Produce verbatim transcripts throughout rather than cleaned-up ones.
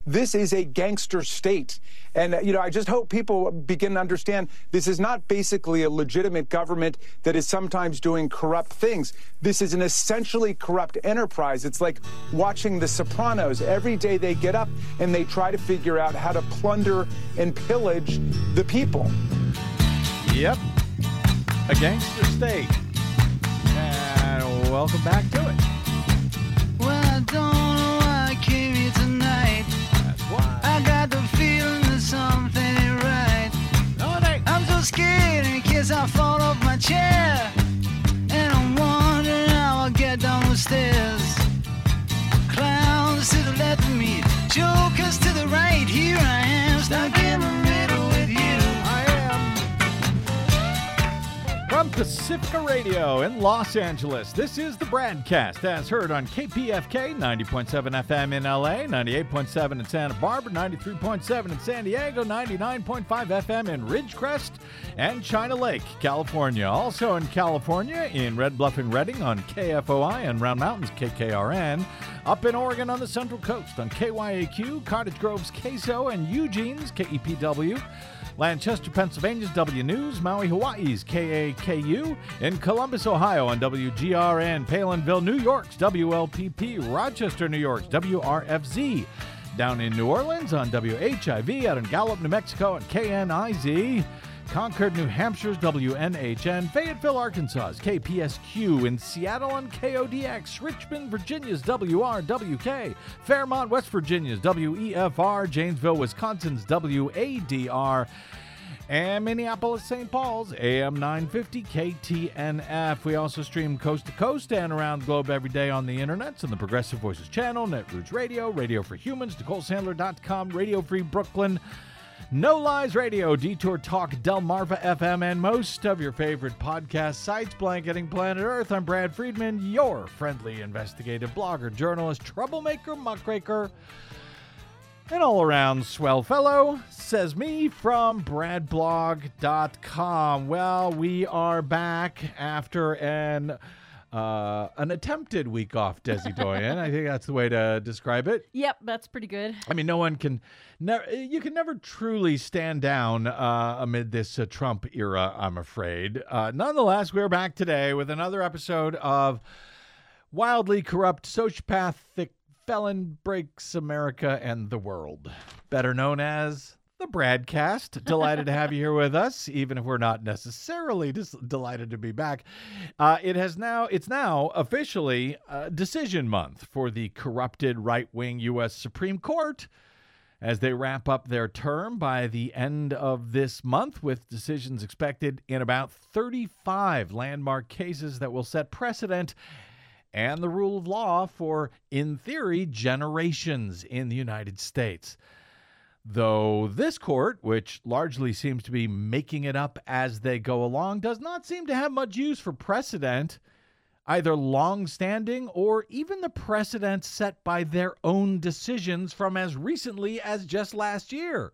This is a gangster state. And, uh, you know, I just hope people begin to understand this is not basically a legitimate government that is sometimes doing corrupt things. This is an essentially corrupt enterprise. It's like watching The Sopranos. Every day they get up and they try to figure out how to plunder and pillage the people. Yep. A gangster state. And welcome back to it. Well, I don't know why I came here tonight. That's why. I got the feeling that something ain't right. No, it ain't. I'm so scared in case I fall off my chair. And I'm wondering how I'll get down the stairs. Clowns to the left of me, jokers to the right. Here I am, stuck in the middle with you. I am. From Pacifica Radio in Los Angeles, this is the Bradcast, as heard on K P F K ninety point seven F M in L A, ninety-eight point seven in Santa Barbara, ninety-three point seven in San Diego, ninety-nine point five F M in Ridgecrest and China Lake, California. Also in California, in Red Bluff and Redding on K F O I and Round Mountains K K R N. Up in Oregon on the Central Coast on K Y A Q, Cottage Grove's K S O and Eugene's K E P W. Lancaster, Pennsylvania's W News, Maui, Hawaii's K A K U, in Columbus, Ohio on W G R N, Palinville, New York's W L P P, Rochester, New York's W R F Z, down in New Orleans on W H I V, out in Gallup, New Mexico on K N I Z, Concord, New Hampshire's W N H N, Fayetteville, Arkansas's K P S Q, in Seattle on K O D X, Richmond, Virginia's W R W K, Fairmont, West Virginia's W E F R, Janesville, Wisconsin's W A D R, and Minneapolis, Saint Paul's A M nine fifty K T N F. We also stream coast to coast and around the globe every day on the internet on the Progressive Voices channel, Netroots Radio, Radio for Humans, Nicole Sandler dot com, Radio Free Brooklyn, No Lies Radio, Detour Talk, Delmarva F M, and most of your favorite podcast sites. Blanketing Planet Earth. I'm Brad Friedman, your friendly investigative blogger, journalist, troublemaker, muckraker, and all-around swell fellow, says me from brad blog dot com. Well, we are back after an uh, an attempted week off, Desi Doyen. I think that's the way to describe it. Yep, that's pretty good. I mean, no one can, never, you can never truly stand down uh, amid this uh, Trump era, I'm afraid. Uh, nonetheless, we're back today with another episode of Wildly Corrupt Sociopathic Felon Breaks America and the World, better known as the Bradcast. Delighted to have you here with us, even if we're not necessarily dis- delighted to be back. Uh, it has now, it's now officially uh, decision month for the corrupted right-wing U S Supreme Court as they wrap up their term by the end of this month, with decisions expected in about thirty-five landmark cases that will set precedent and the rule of law for, in theory, generations in the United States. Though this court, which largely seems to be making it up as they go along, does not seem to have much use for precedent, either long-standing or even the precedent set by their own decisions from as recently as just last year.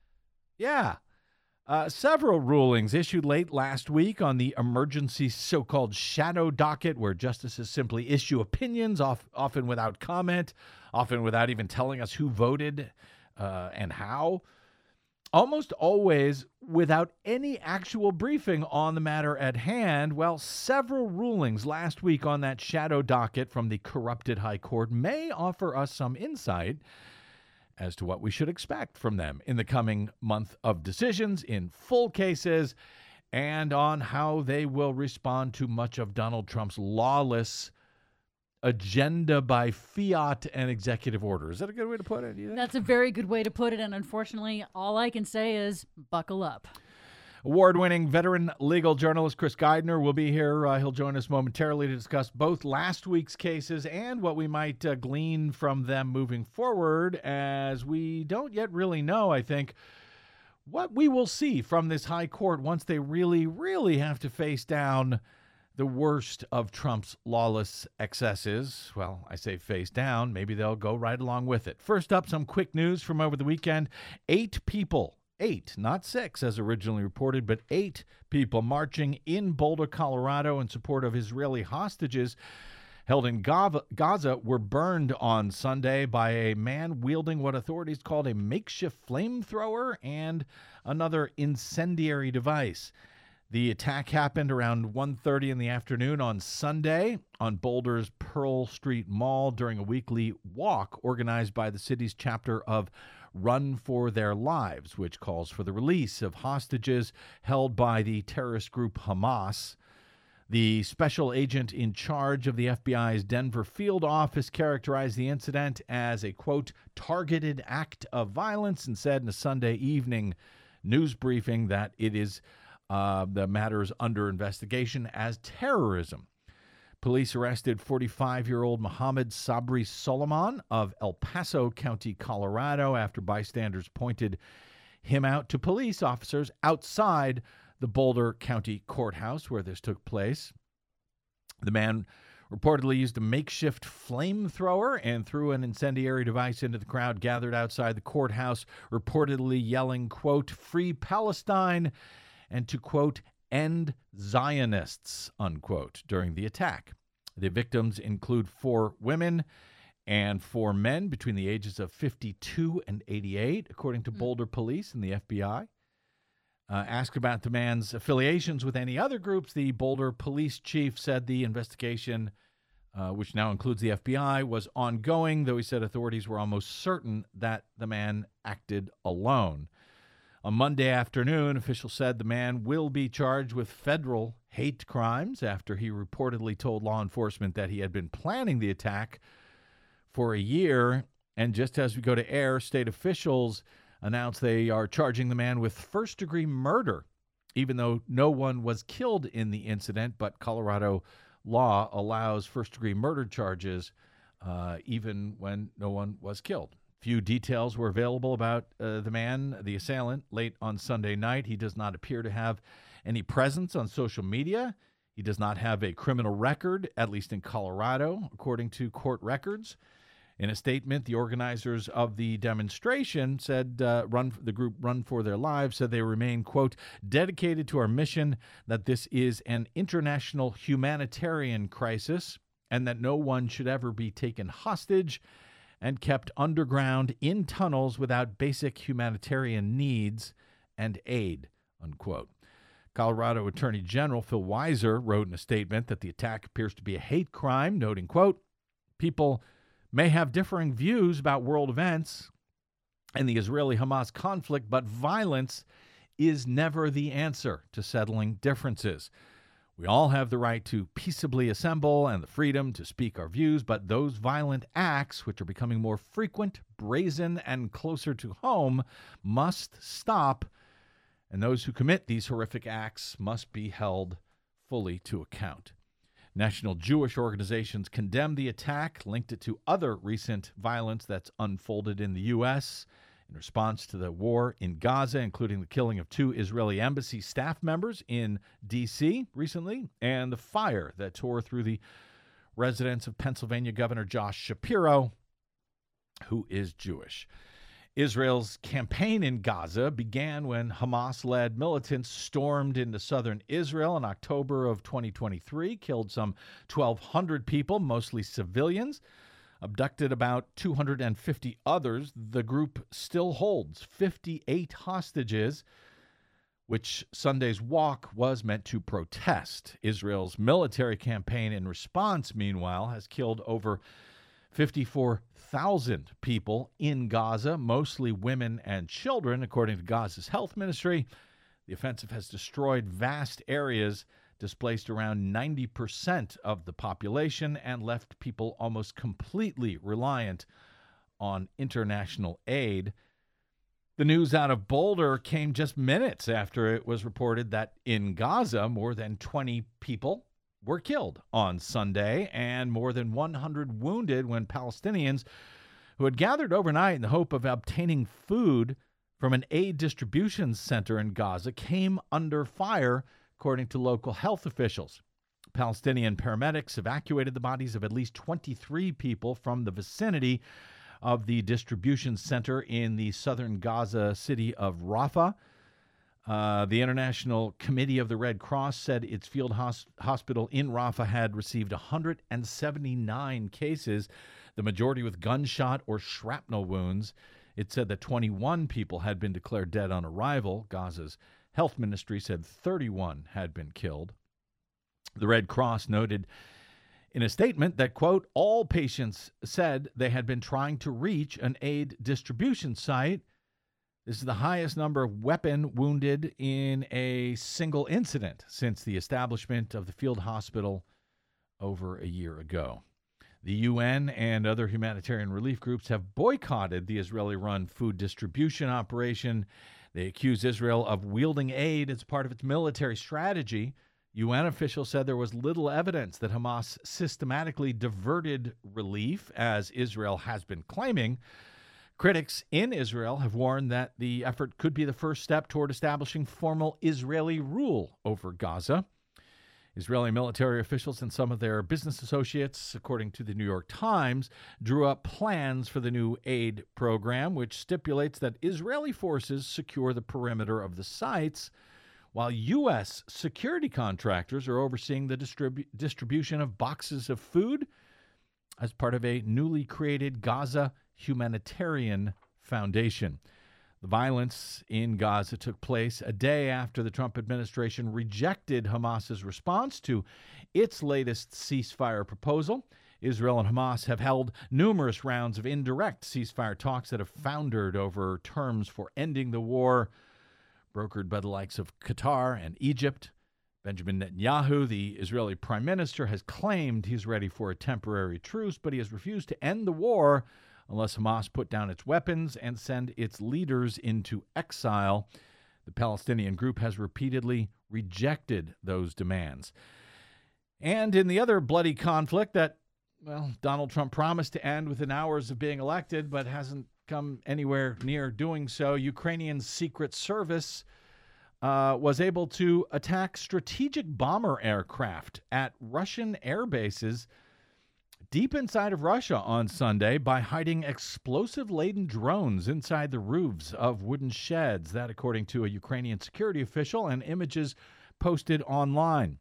Yeah. Uh, several rulings issued late last week on the emergency so-called shadow docket, where justices simply issue opinions, off, often without comment, often without even telling us who voted uh, and how, almost always without any actual briefing on the matter at hand. Well, several rulings last week on that shadow docket from the corrupted High Court may offer us some insight as to what we should expect from them in the coming month of decisions in full cases, and on how they will respond to much of Donald Trump's lawless agenda by fiat and executive order. Is that a good way to put it? Do you think? That's a very good way to put it, and unfortunately, all I can say is buckle up. Award-winning veteran legal journalist Chris Geidner will be here. Uh, he'll join us momentarily to discuss both last week's cases and what we might uh, glean from them moving forward, as we don't yet really know, I think, what we will see from this high court once they really, really have to face down the worst of Trump's lawless excesses. Well, I say face down. Maybe they'll go right along with it. First up, some quick news from over the weekend. Eight people Eight, not six, as originally reported, but eight people marching in Boulder, Colorado in support of Israeli hostages held in Gaza, Gaza were burned on Sunday by a man wielding what authorities called a makeshift flamethrower and another incendiary device. The attack happened around one thirty in the afternoon on Sunday on Boulder's Pearl Street Mall during a weekly walk organized by the city's chapter of Run for Their Lives, which calls for the release of hostages held by the terrorist group Hamas. The special agent in charge of the F B I's Denver field office characterized the incident as a, quote, targeted act of violence and said in a Sunday evening news briefing that it is uh, the matter is under investigation as terrorism. Police arrested forty-five-year-old Mohammed Sabri Solomon of El Paso County, Colorado, after bystanders pointed him out to police officers outside the Boulder County Courthouse where this took place. The man reportedly used a makeshift flamethrower and threw an incendiary device into the crowd gathered outside the courthouse, reportedly yelling, quote, free Palestine, and to, quote, end Zionists, unquote, during the attack. The victims include four women and four men between the ages of fifty-two and eighty-eight, according to Boulder police and the F B I. Uh, asked about the man's affiliations with any other groups, the Boulder police chief said the investigation, uh, which now includes the F B I, was ongoing, though he said authorities were almost certain that the man acted alone. On Monday afternoon, officials said the man will be charged with federal hate crimes after he reportedly told law enforcement that he had been planning the attack for a year. And just as we go to air, state officials announced they are charging the man with first-degree murder, even though no one was killed in the incident. But Colorado law allows first-degree murder charges uh, even when no one was killed. Few details were available about uh, the man, the assailant, late on Sunday night. He does not appear to have any presence on social media. He does not have a criminal record, at least in Colorado, according to court records. In a statement, the organizers of the demonstration said, uh, run the group Run for Their Lives, said they remain, quote, dedicated to our mission that this is an international humanitarian crisis and that no one should ever be taken hostage and kept underground in tunnels without basic humanitarian needs and aid, unquote. Colorado Attorney General Phil Weiser wrote in a statement that the attack appears to be a hate crime, noting, quote, people may have differing views about world events and the Israeli-Hamas conflict, but violence is never the answer to settling differences. We all have the right to peaceably assemble and the freedom to speak our views, but those violent acts, which are becoming more frequent, brazen, and closer to home, must stop, and those who commit these horrific acts must be held fully to account. National Jewish organizations condemned the attack, linked it to other recent violence that's unfolded in the U S in response to the war in Gaza, including the killing of two Israeli embassy staff members in D C recently, and the fire that tore through the residence of Pennsylvania Governor Josh Shapiro, who is Jewish. Israel's campaign in Gaza began when Hamas-led militants stormed into southern Israel in October of twenty twenty-three, killed some twelve hundred people, mostly civilians, abducted about two hundred fifty others. The group still holds fifty-eight hostages, which Sunday's walk was meant to protest. Israel's military campaign in response, meanwhile, has killed over fifty-four thousand people in Gaza, mostly women and children, according to Gaza's health ministry. The offensive has destroyed vast areas, displaced around ninety percent of the population, and left people almost completely reliant on international aid. The news out of Boulder came just minutes after it was reported that in Gaza, more than twenty people were killed on Sunday and more than one hundred wounded when Palestinians who had gathered overnight in the hope of obtaining food from an aid distribution center in Gaza came under fire, according to local health officials. Palestinian paramedics evacuated the bodies of at least twenty-three people from the vicinity of the distribution center in the southern Gaza city of Rafah. Uh, the International Committee of the Red Cross said its field hos- hospital in Rafah had received one hundred seventy-nine cases, the majority with gunshot or shrapnel wounds. It said that twenty-one people had been declared dead on arrival. Gaza's health ministry said thirty-one had been killed. The Red Cross noted in a statement that, quote, all patients said they had been trying to reach an aid distribution site. This is the highest number of weapon wounded in a single incident since the establishment of the field hospital over a year ago. The U N and other humanitarian relief groups have boycotted the Israeli-run food distribution operation. They accuse Israel of wielding aid as part of its military strategy. U N officials said there was little evidence that Hamas systematically diverted relief, as Israel has been claiming. Critics in Israel have warned that the effort could be the first step toward establishing formal Israeli rule over Gaza. Israeli military officials and some of their business associates, according to the New York Times, drew up plans for the new aid program, which stipulates that Israeli forces secure the perimeter of the sites, while U S security contractors are overseeing the distribu- distribution of boxes of food as part of a newly created Gaza Humanitarian Foundation. The violence in Gaza took place a day after the Trump administration rejected Hamas's response to its latest ceasefire proposal. Israel and Hamas have held numerous rounds of indirect ceasefire talks that have foundered over terms for ending the war, brokered by the likes of Qatar and Egypt. Benjamin Netanyahu, the Israeli prime minister, has claimed he's ready for a temporary truce, but he has refused to end the war unless Hamas put down its weapons and send its leaders into exile. The Palestinian group has repeatedly rejected those demands. And in the other bloody conflict that, well, Donald Trump promised to end within hours of being elected, but hasn't come anywhere near doing so, Ukrainian Secret Service uh, was able to attack strategic bomber aircraft at Russian air bases deep inside of Russia on Sunday by hiding explosive-laden drones inside the roofs of wooden sheds. That, according to a Ukrainian security official, and images posted online.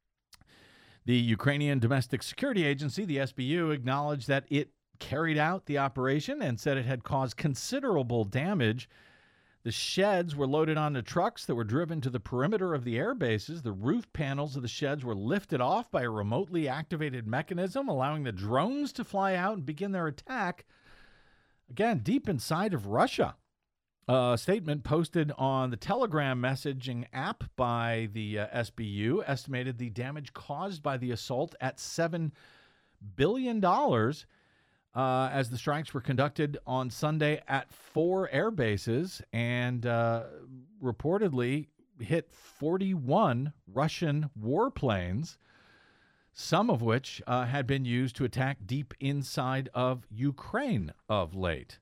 The Ukrainian Domestic Security Agency, the S B U, acknowledged that it carried out the operation and said it had caused considerable damage. The sheds were loaded onto trucks that were driven to the perimeter of the air bases. The roof panels of the sheds were lifted off by a remotely activated mechanism, allowing the drones to fly out and begin their attack, again, deep inside of Russia. A statement posted on the Telegram messaging app by the uh, S B U estimated the damage caused by the assault at seven billion dollars. Uh, as the strikes were conducted on Sunday at four air bases and uh, reportedly hit forty-one Russian warplanes, some of which uh, had been used to attack deep inside of Ukraine of late.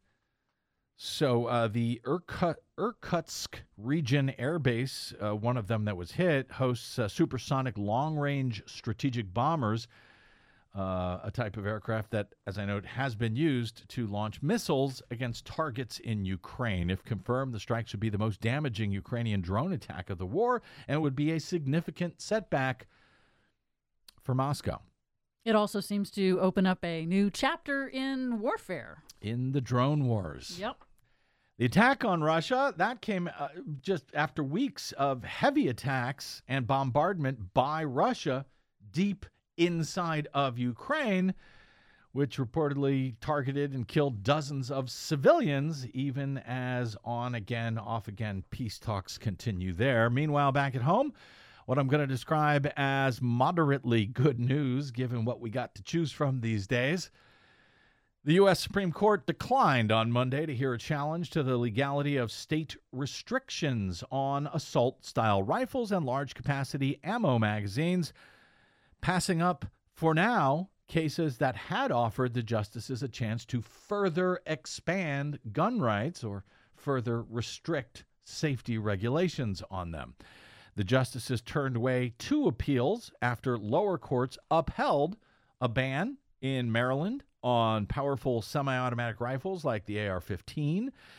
So uh, the Irkut- Irkutsk region air base, uh, one of them that was hit, hosts uh, supersonic long-range strategic bombers, Uh, a type of aircraft that, as I note, has been used to launch missiles against targets in Ukraine. If confirmed, the strikes would be the most damaging Ukrainian drone attack of the war and would be a significant setback for Moscow. It also seems to open up a new chapter in warfare. In the drone wars. Yep. The attack on Russia, that came uh, just after weeks of heavy attacks and bombardment by Russia deep inside of Ukraine, which reportedly targeted and killed dozens of civilians, even as on-again, off-again peace talks continue there. Meanwhile, back at home, what I'm going to describe as moderately good news, given what we got to choose from these days. The U S Supreme Court declined on Monday to hear a challenge to the legality of state restrictions on assault-style rifles and large-capacity ammo magazines, passing up, for now, cases that had offered the justices a chance to further expand gun rights or further restrict safety regulations on them. The justices turned away two appeals after lower courts upheld a ban in Maryland on powerful semi-automatic rifles like the A R fifteen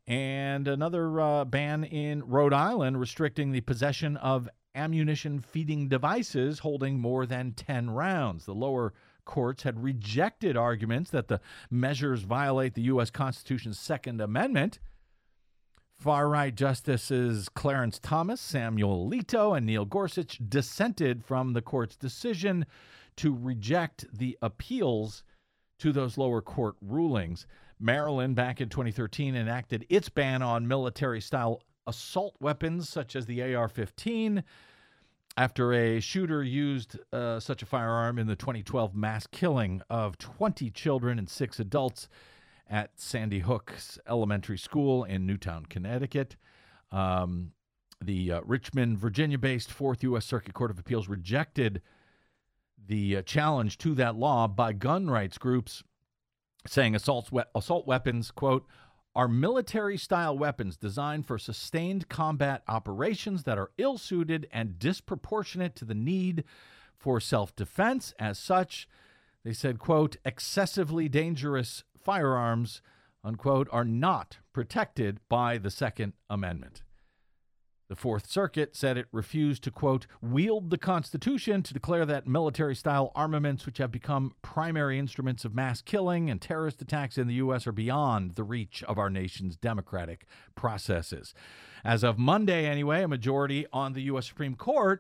And another uh, ban in Rhode Island restricting the possession of ammunition feeding devices holding more than ten rounds. The lower courts had rejected arguments that the measures violate the U S Constitution's Second Amendment. Far-right Justices Clarence Thomas, Samuel Alito, and Neil Gorsuch dissented from the court's decision to reject the appeals to those lower court rulings. Maryland, back in twenty thirteen, enacted its ban on military-style assault weapons such as the A R fifteen after a shooter used uh, such a firearm in the twenty twelve mass killing of twenty children and six adults at Sandy Hook's elementary school in Newtown, Connecticut. Um, the uh, Richmond, Virginia-based Fourth U S Circuit Court of Appeals rejected the uh, challenge to that law by gun rights groups, saying assault, we- assault weapons, quote, are military-style weapons designed for sustained combat operations that are ill-suited and disproportionate to the need for self-defense. As such, they said, quote, excessively dangerous firearms, unquote, are not protected by the Second Amendment. The Fourth Circuit said it refused to, quote, wield the Constitution to declare that military-style armaments, which have become primary instruments of mass killing and terrorist attacks in the U S, are beyond the reach of our nation's democratic processes. As of Monday, anyway, a majority on the U S Supreme Court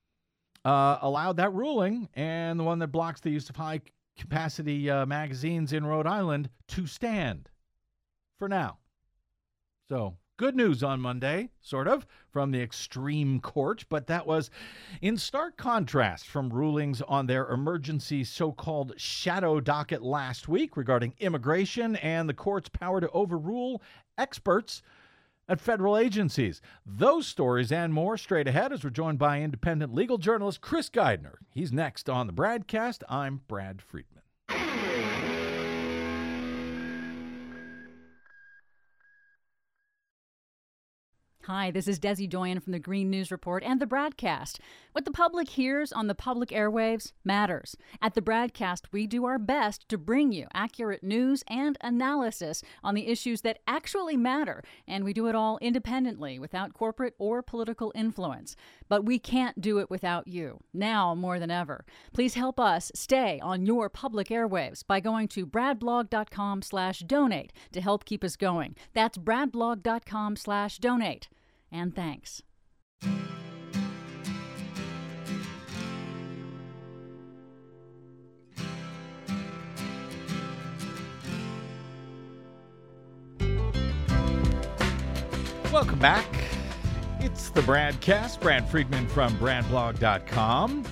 uh, allowed that ruling, and the one that blocks the use of high-capacity uh, magazines in Rhode Island to stand for now. So, good news on Monday, sort of, from the extreme court, but that was in stark contrast from rulings on their emergency so-called shadow docket last week regarding immigration and the court's power to overrule experts at federal agencies. Those stories and more straight ahead as we're joined by independent legal journalist Chris Geidner. He's next on the Bradcast. I'm Brad Friedman. Hi, this is Desi Doyen from the Green News Report and the Bradcast. What the public hears on the public airwaves matters. At the Bradcast, we do our best to bring you accurate news and analysis on the issues that actually matter, and we do it all independently, without corporate or political influence. But we can't do it without you, now more than ever. Please help us stay on your public airwaves by going to bradblog.com slash donate to help keep us going. That's bradblog.com slash donate. And thanks. Welcome back. It's the Bradcast. Brad Friedman from bradblog dot com.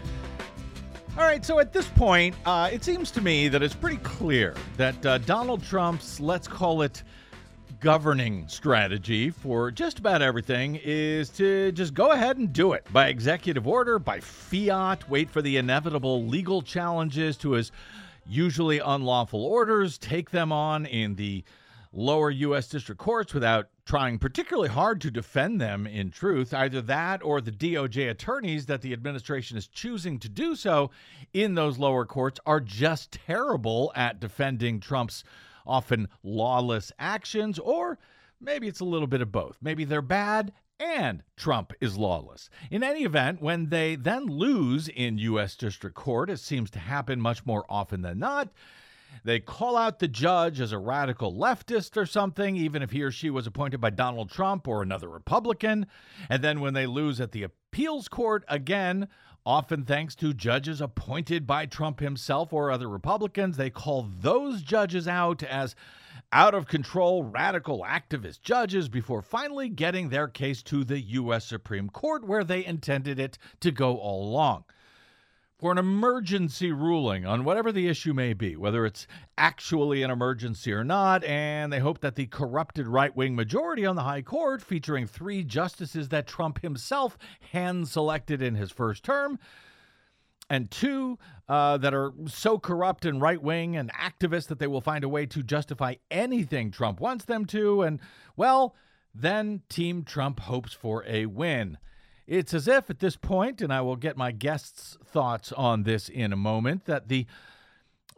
All right, so at this point, uh, it seems to me that it's pretty clear that uh, Donald Trump's, let's call it, governing strategy for just about everything is to just go ahead and do it by executive order, by fiat, wait for the inevitable legal challenges to his usually unlawful orders, take them on in the lower U S district courts without trying particularly hard to defend them in truth. Either that or the D O J attorneys that the administration is choosing to do so in those lower courts are just terrible at defending Trump's often lawless actions, or maybe it's a little bit of both. Maybe they're bad and Trump is lawless. In any event, when they then lose in U S District Court, it seems to happen much more often than not, they call out the judge as a radical leftist or something, even if he or she was appointed by Donald Trump or another Republican. And then when they lose at the appeals court, again, often thanks to judges appointed by Trump himself or other Republicans, they call those judges out as out-of-control, radical activist judges before finally getting their case to the U S Supreme Court, where they intended it to go all along. For an emergency ruling on whatever the issue may be, whether it's actually an emergency or not, and they hope that the corrupted right-wing majority on the High Court, featuring three justices that Trump himself hand-selected in his first term, and two uh, that are so corrupt and right-wing and activist that they will find a way to justify anything Trump wants them to, and, well, then Team Trump hopes for a win. It's as if at this point, and I will get my guests' thoughts on this in a moment, that the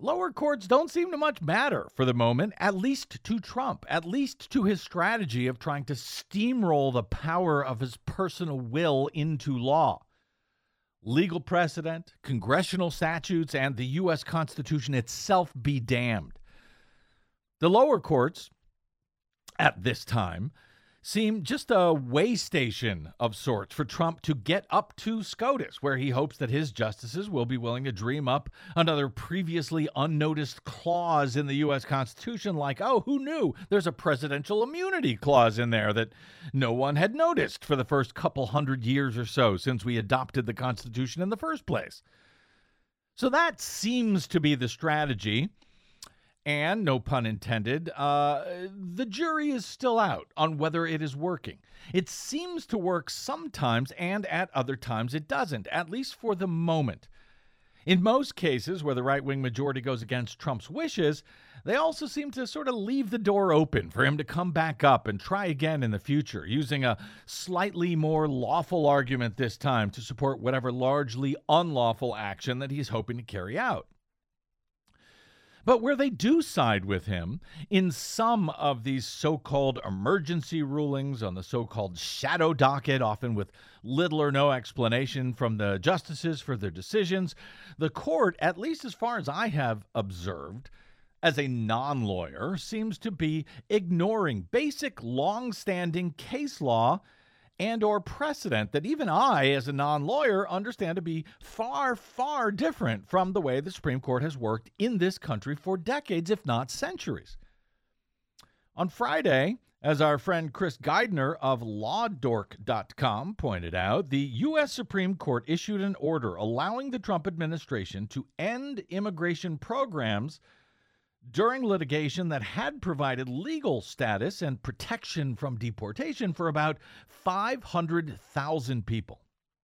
lower courts don't seem to much matter for the moment, at least to Trump, at least to his strategy of trying to steamroll the power of his personal will into law. Legal precedent, congressional statutes, and the U S Constitution itself be damned. The lower courts, at this time, seem just a way station of sorts for Trump to get up to SCOTUS, where he hopes that his justices will be willing to dream up another previously unnoticed clause in the U S Constitution, like, oh, who knew? There's a presidential immunity clause in there that no one had noticed for the first couple hundred years or so since we adopted the Constitution in the first place. So that seems to be the strategy. And, no pun intended, uh, the jury is still out on whether it is working. It seems to work sometimes, and at other times it doesn't, at least for the moment. In most cases where the right-wing majority goes against Trump's wishes, they also seem to sort of leave the door open for him to come back up and try again in the future, using a slightly more lawful argument this time to support whatever largely unlawful action that he's hoping to carry out. But where they do side with him in some of these so-called emergency rulings on the so-called shadow docket, often with little or no explanation from the justices for their decisions, the court, at least as far as I have observed, as a non-lawyer, seems to be ignoring basic long-standing case law and or precedent that even I, as a non-lawyer, understand to be far, far different from the way the Supreme Court has worked in this country for decades, if not centuries. On Friday, as our friend Chris Geidner of law dork dot com pointed out, the U S Supreme Court issued an order allowing the Trump administration to end immigration programs during litigation that had provided legal status and protection from deportation for about five hundred thousand people.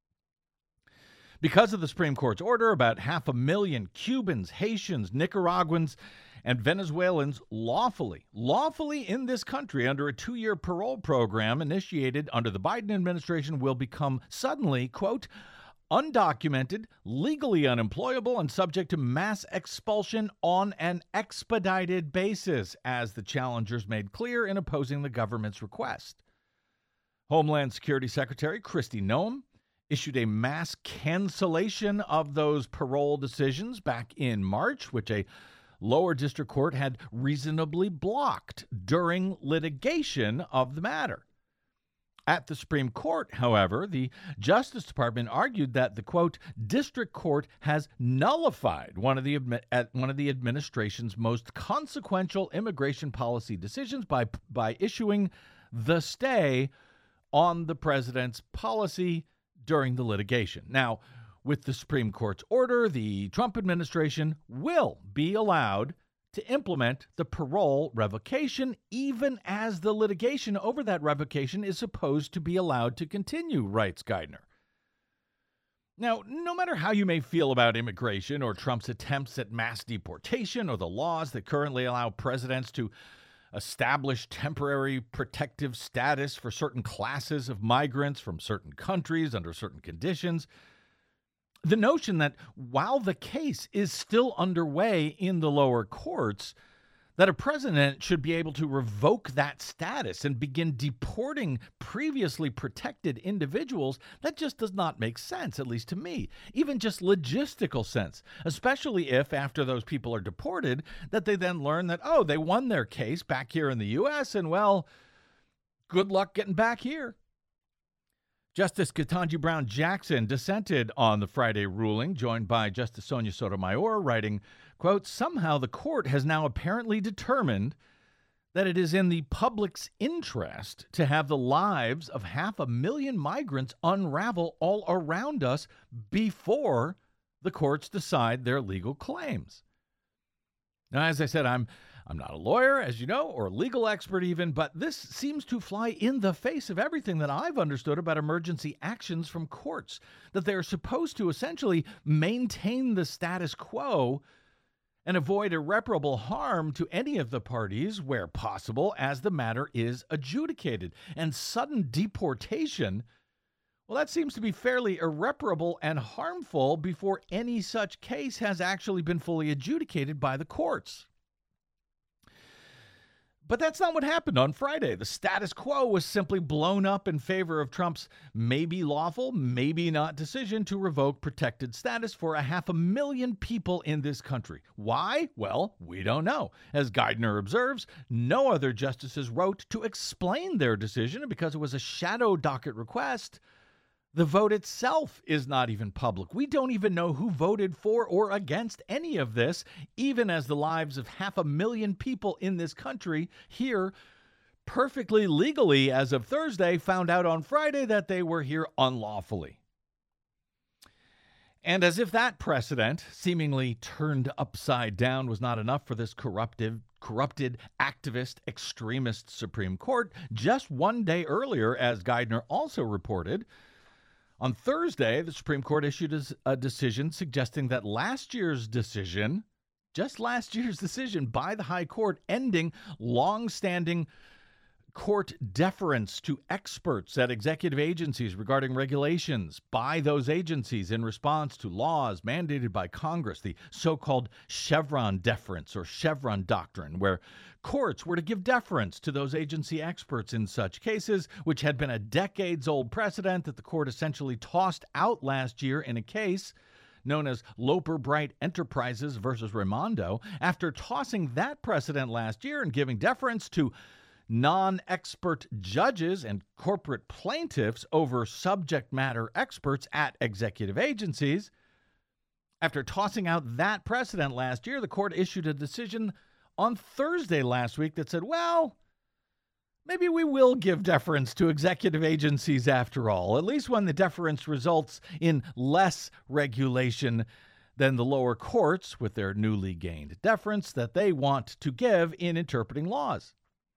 Because of the Supreme Court's order, about half a million Cubans, Haitians, Nicaraguans, and Venezuelans lawfully, lawfully in this country under a two-year parole program initiated under the Biden administration will become suddenly, quote, undocumented, legally unemployable, and subject to mass expulsion on an expedited basis, as the challengers made clear in opposing the government's request. Homeland Security Secretary Kristi Noem issued a mass cancellation of those parole decisions back in March, which a lower district court had reasonably blocked during litigation of the matter. At the Supreme Court, however, the Justice Department argued that the, quote, district court has nullified one of the at one of the administration's most consequential immigration policy decisions by by issuing the stay on the president's policy during the litigation. Now, with the Supreme Court's order, the Trump administration will be allowed to implement the parole revocation, even as the litigation over that revocation is supposed to be allowed to continue, writes Geidner. Now, no matter how you may feel about immigration or Trump's attempts at mass deportation or the laws that currently allow presidents to establish temporary protective status for certain classes of migrants from certain countries under certain conditions, the notion that while the case is still underway in the lower courts, that a president should be able to revoke that status and begin deporting previously protected individuals, that just does not make sense, at least to me. Even just logistical sense, especially if after those people are deported, that they then learn that, oh, they won their case back here in the U S and, well, good luck getting back here. Justice Ketanji Brown Jackson dissented on the Friday ruling, joined by Justice Sonia Sotomayor, writing, quote, somehow the court has now apparently determined that it is in the public's interest to have the lives of half a million migrants unravel all around us before the courts decide their legal claims. Now, as I said, I'm I'm not a lawyer, as you know, or a legal expert even, but this seems to fly in the face of everything that I've understood about emergency actions from courts, that they're supposed to essentially maintain the status quo and avoid irreparable harm to any of the parties where possible as the matter is adjudicated. And sudden deportation, Well, that seems to be fairly irreparable and harmful before any such case has actually been fully adjudicated by the courts. But that's not what happened on Friday. The status quo was simply blown up in favor of Trump's maybe lawful, maybe not decision to revoke protected status for a half a million people in this country. Why? Well, we don't know. As Geithner observes, no other justices wrote to explain their decision, and because it was a shadow docket request, the vote itself is not even public. We don't even know who voted for or against any of this, even as the lives of half a million people in this country here perfectly legally as of Thursday found out on Friday that they were here unlawfully. And as if that precedent, seemingly turned upside down, was not enough for this corruptive, corrupted, activist, extremist Supreme Court, just one day earlier, as Geithner also reported, on Thursday, the Supreme Court issued a decision suggesting that last year's decision, just last year's decision by the High Court, ending long-standing court deference to experts at executive agencies regarding regulations by those agencies in response to laws mandated by Congress, the so-called Chevron deference or Chevron doctrine, where courts were to give deference to those agency experts in such cases, which had been a decades-old precedent that the court essentially tossed out last year in a case known as Loper Bright Enterprises versus Raimondo. After tossing that precedent last year and giving deference to non-expert judges and corporate plaintiffs over subject matter experts at executive agencies, after tossing out that precedent last year, the court issued a decision on Thursday last week that said, well, maybe we will give deference to executive agencies after all, at least when the deference results in less regulation than the lower courts with their newly gained deference that they want to give in interpreting laws.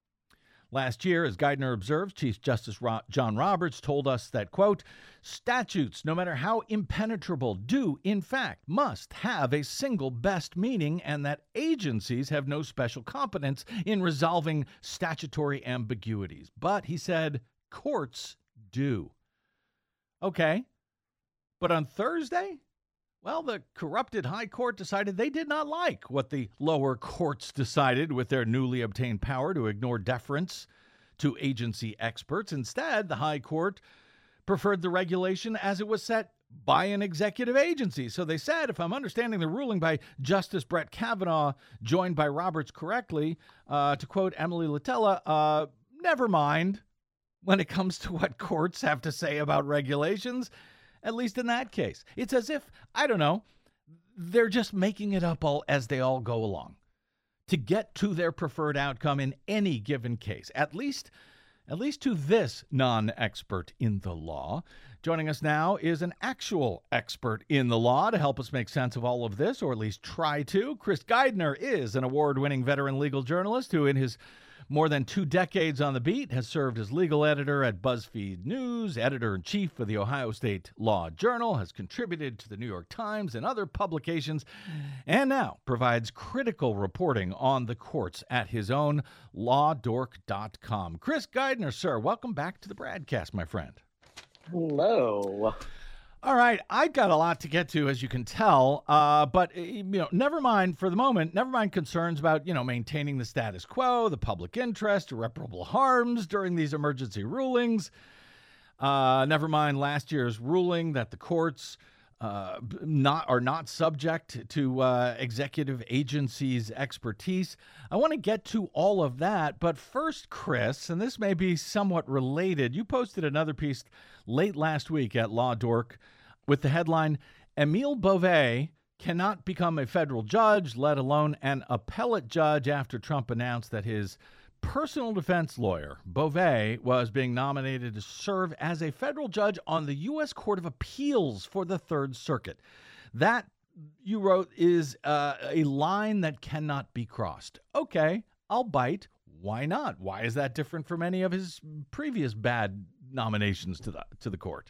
Last year, as Geithner observes, Chief Justice Ro- John Roberts told us that, quote, statutes, no matter how impenetrable, do, in fact, must have a single best meaning, and that agencies have no special competence in resolving statutory ambiguities. But, he said, courts do. Okay, but on Thursday, well, the corrupted High Court decided they did not like what the lower courts decided with their newly obtained power to ignore deference to agency experts. Instead, the High Court preferred the regulation as it was set by an executive agency. So they said, if I'm understanding the ruling by Justice Brett Kavanaugh, joined by Roberts correctly, uh, to quote Emily Litella, uh, never mind when it comes to what courts have to say about regulations. At least in that case. It's as if, I don't know, they're just making it up all as they all go along to get to their preferred outcome in any given case, at least, at least to this non-expert in the law. Joining us now is an actual expert in the law to help us make sense of all of this, or at least try to. Chris Geithner is an award-winning veteran legal journalist who, in his more than two decades on the beat, has served as legal editor at BuzzFeed News, editor-in-chief of the Ohio State Law Journal, has contributed to the New York Times and other publications, and now provides critical reporting on the courts at his own law dork dot com. Chris Geithner, sir, welcome back to the Bradcast, my friend. Hello. All right, I've got a lot to get to, as you can tell, uh, but, you know, never mind for the moment, never mind concerns about, you know, maintaining the status quo, the public interest, irreparable harms during these emergency rulings. Uh, never mind last year's ruling that the courts uh, not are not subject to uh, executive agencies' expertise. I want to get to all of that, but first, Chris, and this may be somewhat related, you posted another piece late last week at Law Dork with the headline, Emile Beauvais cannot become a federal judge, let alone an appellate judge, after Trump announced that his personal defense lawyer, Beauvais, was being nominated to serve as a federal judge on the U S Court of Appeals for the Third Circuit. That, you wrote, is uh, a line that cannot be crossed. Okay, I'll bite. Why not? Why is that different from any of his previous bad nominations to the to the court?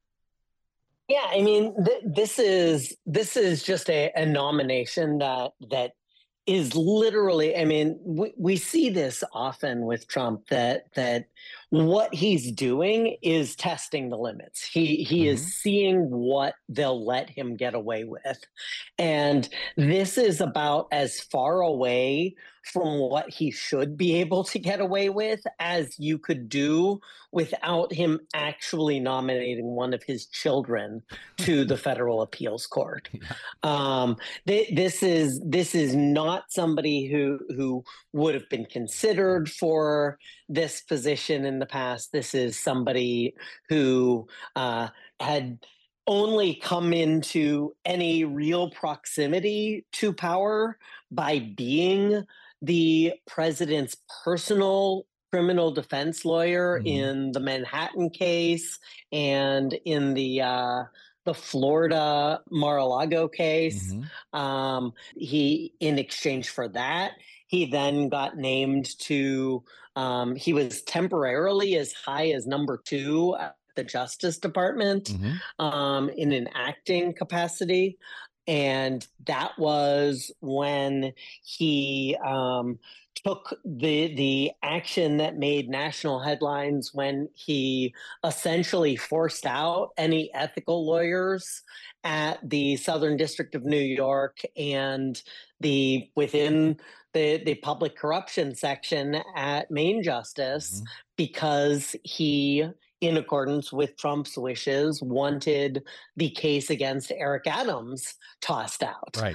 Yeah, I mean, th- this is this is just a, a nomination that that is literally, I mean, we, we see this often with Trump that that what he's doing is testing the limits. He he Mhm. is seeing what they'll let him get away with. And this is about as far away from what he should be able to get away with as you could do without him actually nominating one of his children to the federal appeals court. Yeah. Um, th- this is this is not somebody who who would have been considered for this position in the past. This is somebody who uh, had only come into any real proximity to power by being the president's personal criminal defense lawyer Mhm. in the Manhattan case and in the uh, the Florida Mar-a-Lago case. Mhm. Um, he, in exchange for that, he then got named to. Um, he was temporarily as high as number two at the Justice Department Mhm. um, in an acting capacity. And that was when he um, took the the action that made national headlines when he essentially forced out any ethical lawyers at the Southern District of New York and the within the the public corruption section at Main Justice Mhm. because he, in accordance with Trump's wishes, wanted the case against Eric Adams tossed out. Right.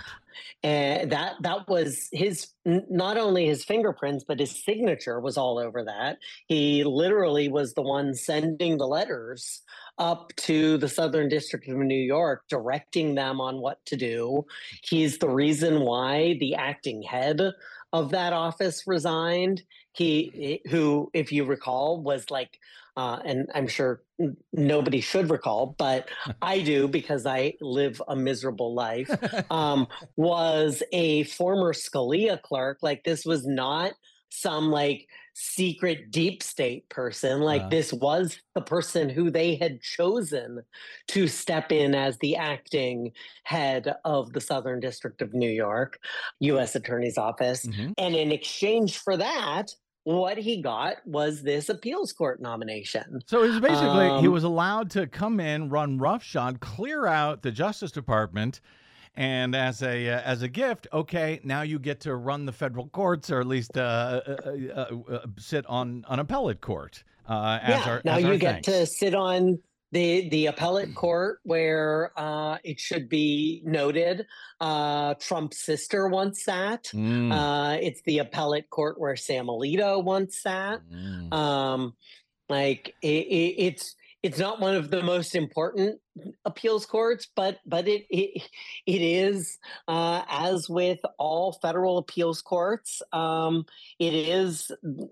And that that was his, not only his fingerprints, but his signature was all over that. He literally was the one sending the letters up to the Southern District of New York, directing them on what to do. He's the reason why the acting head of that office resigned. He, who, if you recall, was like, uh, and I'm sure nobody should recall, but I do because I live a miserable life, um, was a former Scalia clerk. Like, this was not some like secret deep state person. Like, Uh, this was the person who they had chosen to step in as the acting head of the Southern District of New York, U S Attorney's Office. mhm. And in exchange for that, what he got was this appeals court nomination. So it was basically he Um, was allowed to come in, run roughshod, clear out the Justice Department, and as a uh, as a gift, okay, now you get to run the federal courts, or at least uh, uh, uh, uh, sit on an appellate court uh, as yeah, our now as our you get to thanks. sit on the the appellate court where uh, it should be noted uh, Trump's sister once sat. Mm, Uh, it's the appellate court where Sam Alito once sat. mm. Um, like it, it, it's it's not one of the most important appeals courts, but but it it, it is uh, as with all federal appeals courts. Um, it is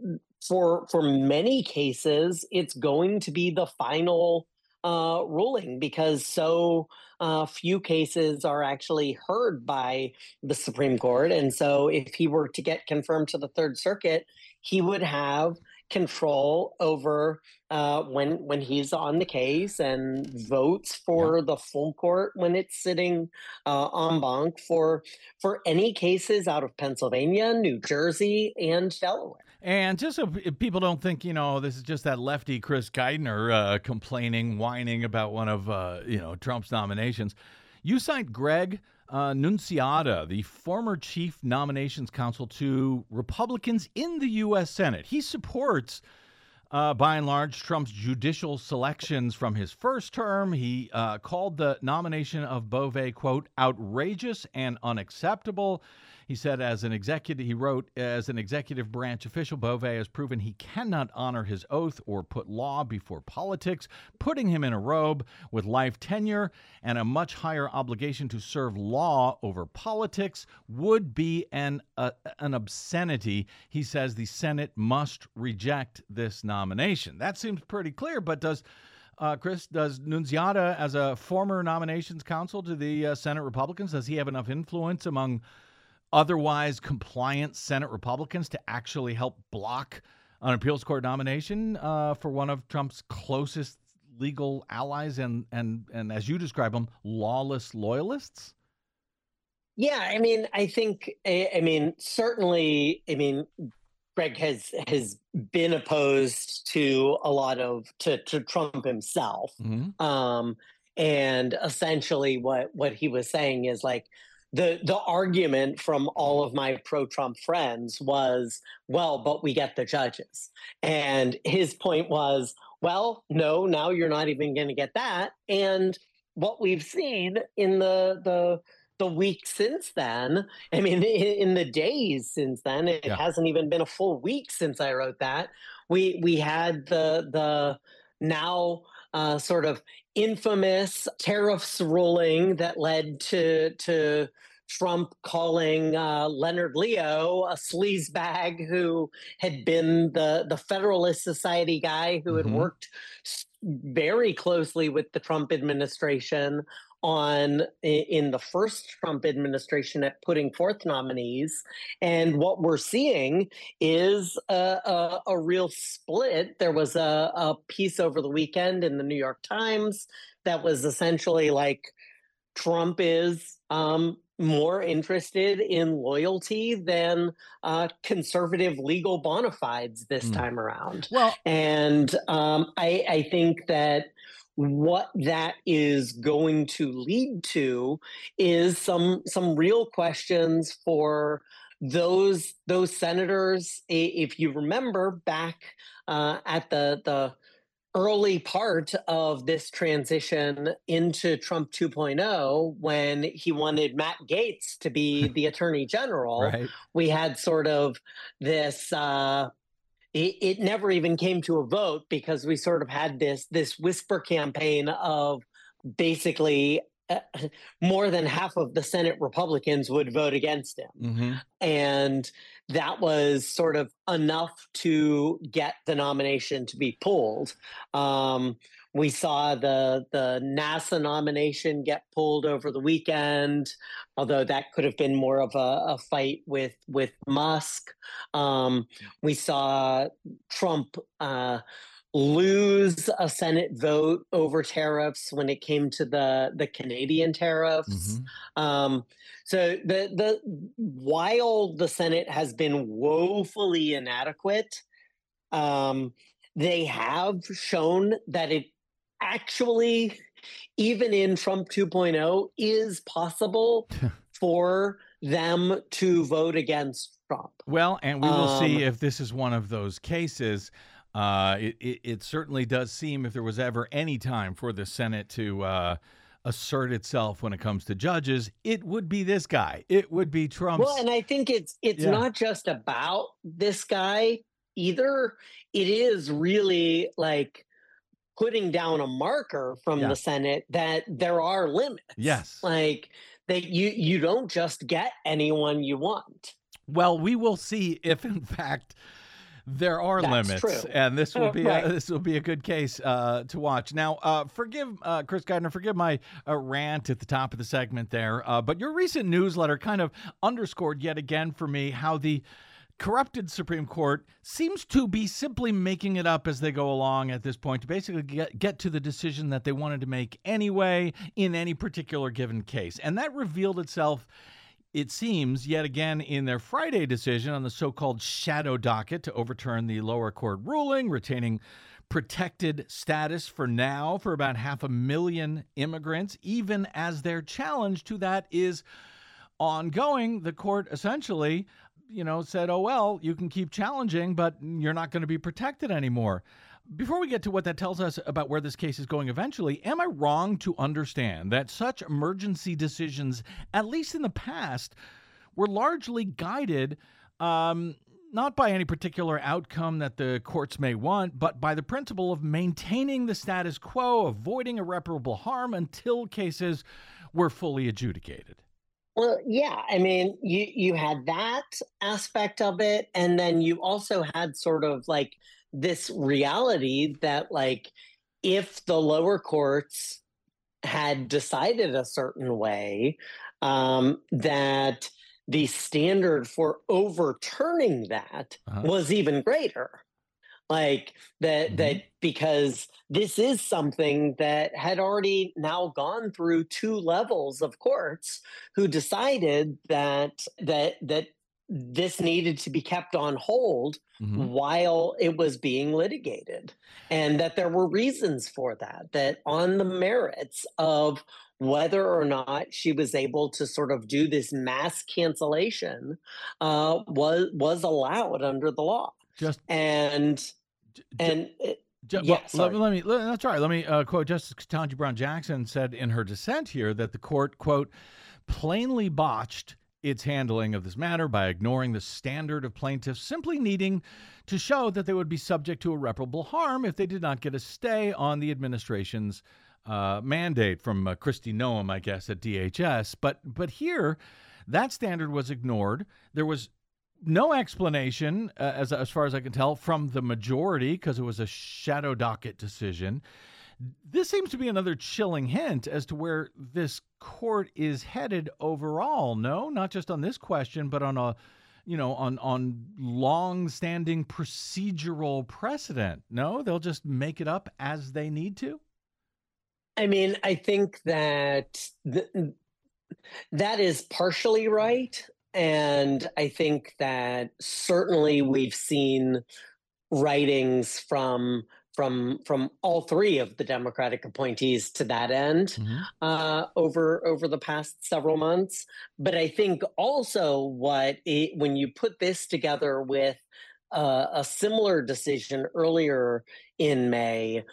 for for many cases, it's going to be the final uh, ruling because so uh, few cases are actually heard by the Supreme Court, and so if he were to get confirmed to the Third Circuit, he would have control over uh, when when he's on the case and votes for the full court when it's sitting uh, en banc for for any cases out of Pennsylvania, New Jersey, and Delaware. And just so p- people don't think, you know, this is just that lefty Chris Geithner uh, complaining, whining about one of, uh, you know, Trump's nominations. You cite Greg uh, Nunciata, the former chief nominations counsel to Republicans in the U S Senate. He supports, uh, by and large, Trump's judicial selections from his first term. He uh, called the nomination of Bove, quote, outrageous and unacceptable. He said, as an executive, he wrote, as an executive branch official, Bove has proven he cannot honor his oath or put law before politics, putting him in a robe with life tenure and a much higher obligation to serve law over politics would be an uh, an obscenity. He says the Senate must reject this nomination. That seems pretty clear, but does Uh, Chris, does Nunziata, as a former nominations counsel to the uh, Senate Republicans, does he have enough influence among otherwise compliant Senate Republicans to actually help block an appeals court nomination uh, for one of Trump's closest legal allies and, and, and as you describe them, lawless loyalists? Yeah, I mean, I think, I, I mean, certainly, I mean, Greg has has been opposed to a lot of to to Trump himself, hmm um, and essentially what what he was saying is like the the argument from all of my pro Trump friends was, well, but we get the judges, and his point was, well, no, now you're not even going to get that, and what we've seen in the the the week since then, I mean, in the days since then, it Yeah. hasn't even been a full week since I wrote that. We we had the the now uh, sort of infamous tariffs ruling that led to to Trump calling uh, Leonard Leo a sleazebag who had been the the Federalist Society guy who had hmm worked very closely with the Trump administration on in the first Trump administration at putting forth nominees. And what we're seeing is a, a, a real split. There was a, a piece over the weekend in the New York Times that was essentially like Trump is um, more interested in loyalty than uh, conservative legal bona fides this Mm. time around. Well, And um, I, I think that what that is going to lead to is some some real questions for those those senators. If you remember back uh, at the the early part of this transition into Trump 2.0, when he wanted Matt Gaetz to be the attorney general, right. we had sort of this. Uh, it, it never even came to a vote because we sort of had this this whisper campaign of basically uh, more than half of the Senate Republicans would vote against him. hmm And that was sort of enough to get the nomination to be pulled. Um, we saw the the NASA nomination get pulled over the weekend, although that could have been more of a, a fight with with Musk. Um, we saw Trump uh, lose a Senate vote over tariffs when it came to the the Canadian tariffs. hmm Um, so the the while the Senate has been woefully inadequate, um, they have shown that it actually, even in Trump 2.0, is possible for them to vote against Trump. Well, and we will Um, see if this is one of those cases. Uh, it, it, it certainly does seem, if there was ever any time for the Senate to uh, assert itself when it comes to judges, it would be this guy. It would be Trump's. well, and I think it's it's Yeah. not just about this guy either. It is really like putting down a marker from Yeah. the Senate that there are limits. Yes. Like that you you don't just get anyone you want. Well, we will see if, in fact, there are That's limits, true. and this will Uh, be right. a, this will be a good case uh, to watch. Now, uh, forgive uh, Chris Gardner, forgive my uh, rant at the top of the segment there, uh, but your recent newsletter kind of underscored yet again for me how the corrupted Supreme Court seems to be simply making it up as they go along at this point to basically get, get to the decision that they wanted to make anyway in any particular given case. And that revealed itself, it seems, yet again in their Friday decision on the so-called shadow docket to overturn the lower court ruling, retaining protected status for now for about half a million immigrants, even as their challenge to that is ongoing. The court essentially, you know, said, oh, well, you can keep challenging, but you're not going to be protected anymore. Before we get to what that tells us about where this case is going eventually, am I wrong to understand that such emergency decisions, at least in the past, were largely guided um, not by any particular outcome that the courts may want, but by the principle of maintaining the status quo, avoiding irreparable harm until cases were fully adjudicated? Well, yeah, I mean, you you had that aspect of it, and then you also had sort of like this reality that like if the lower courts had decided a certain way, um, that the standard for overturning that Uh-huh. was even greater. like that Mhm. that because this is something that had already now gone through two levels of courts who decided that that that this needed to be kept on hold Mhm. while it was being litigated, and that there were reasons for that, that on the merits of whether or not she was able to sort of do this mass cancellation uh, was was allowed under the law. Just And j- j- and it, Ju- yeah, Well, let me, sorry. let me, let- that's right. Let me uh, quote Justice Ketanji Brown Jackson said in her dissent here that the court, quote, plainly botched its handling of this matter by ignoring the standard of plaintiffs simply needing to show that they would be subject to irreparable harm if they did not get a stay on the administration's uh, mandate from uh, Kristi Noem, I guess, at D H S. But, but here, that standard was ignored. There was no explanation, uh, as as far as I can tell, from the majority because it was a shadow docket decision. This seems to be another chilling hint as to where this court is headed overall. No, not just on this question, but on a, you know, on on long-standing procedural precedent. No, they'll just make it up as they need to. I mean, I think that th- that is partially right. And I think that certainly we've seen writings from from from all three of the Democratic appointees to that end Mm-hmm. uh, over over the past several months. But I think also what it, when you put this together with uh, a similar decision earlier in May